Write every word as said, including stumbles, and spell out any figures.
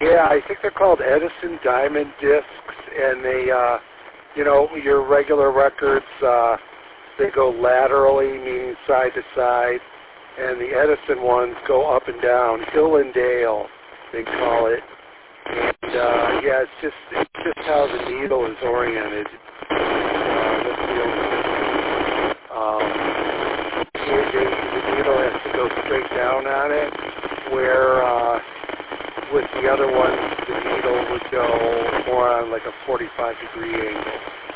Yeah, I think they're called Edison Diamond discs, and they, uh, you know, your regular records, uh, they go laterally, meaning side to side, and the Edison ones go up and down, hill and dale, they call it. And uh, yeah, it's just it's just how the needle is oriented. Uh, that's the only difference. Um, it, it, the needle has to go straight down on it, where uh, with the other ones, the needle would go more on like a forty-five degree angle.